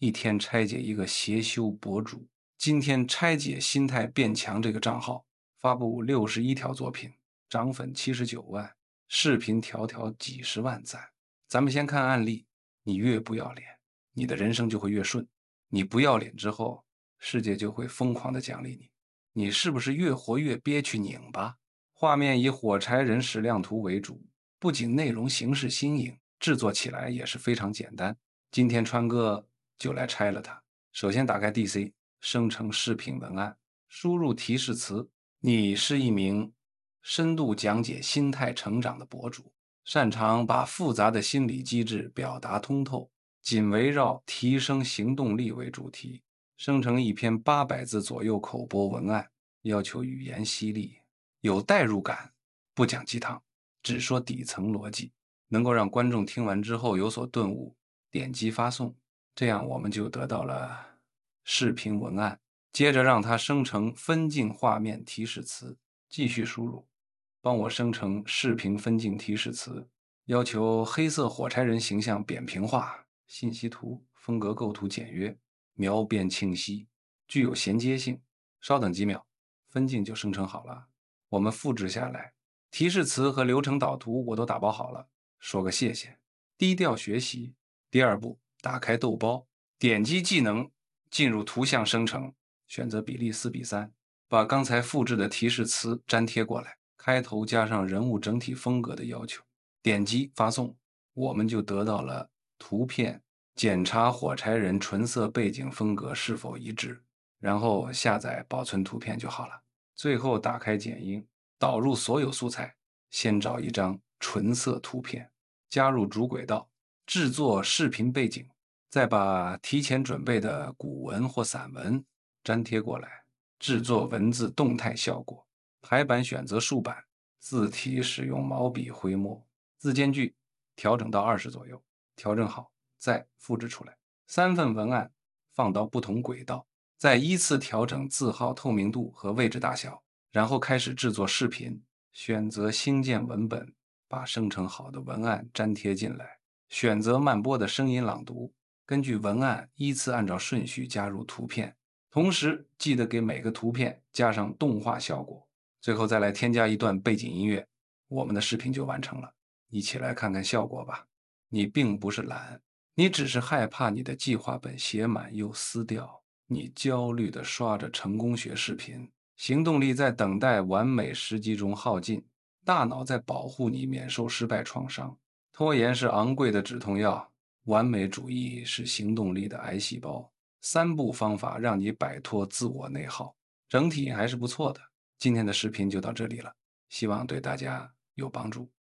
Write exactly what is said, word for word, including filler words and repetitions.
一天拆解一个邪修博主。今天拆解心态变强这个账号，发布六十一条作品，涨粉七十九万，视频条条几十万赞。咱们先看案例，你越不要脸，你的人生就会越顺。你不要脸之后，世界就会疯狂的奖励你。你是不是越活越憋屈拧巴？画面以火柴人矢量图为主，不仅内容形式新颖，制作起来也是非常简单。今天川哥就来拆了它。首先打开 D C， 生成视频文案，输入提示词。你是一名深度讲解心态成长的博主，擅长把复杂的心理机制表达通透，仅围绕提升行动力为主题，生成一篇八百字左右口播文案，要求语言犀利，有代入感，不讲鸡汤，只说底层逻辑，能够让观众听完之后有所顿悟，点击发送，这样我们就得到了视频文案。接着让它生成分镜画面提示词，继续输入，帮我生成视频分镜提示词，要求黑色火柴人形象扁平化，信息图风格构图简约，描边清晰，具有衔接性。稍等几秒，分镜就生成好了。我们复制下来，提示词和流程导图我都打包好了，说个谢谢。低调学习。第二步，打开豆包，点击技能，进入图像生成，选择比例四比三，把刚才复制的提示词粘贴过来，开头加上人物整体风格的要求，点击发送，我们就得到了图片。检查火柴人纯色背景风格是否一致，然后下载保存图片就好了。最后打开剪映，导入所有素材，先找一张纯色图片，加入主轨道，制作视频背景，再把提前准备的古文或散文粘贴过来，制作文字动态效果。排版选择竖版，字体使用毛笔灰墨，字间距调整到二十左右，调整好再复制出来。三份文案放到不同轨道，再依次调整字号透明度和位置大小，然后开始制作视频。选择新建文本，把生成好的文案粘贴进来，选择慢播的声音朗读，根据文案依次按照顺序加入图片，同时记得给每个图片加上动画效果，最后再来添加一段背景音乐，我们的视频就完成了。一起来看看效果吧。你并不是懒，你只是害怕你的计划本写满又撕掉，你焦虑地刷着成功学视频，行动力在等待完美时机中耗尽，大脑在保护你免受失败创伤。拖延是昂贵的止痛药，完美主义是行动力的癌细胞。三步方法让你摆脱自我内耗，整体还是不错的。今天的视频就到这里了，希望对大家有帮助。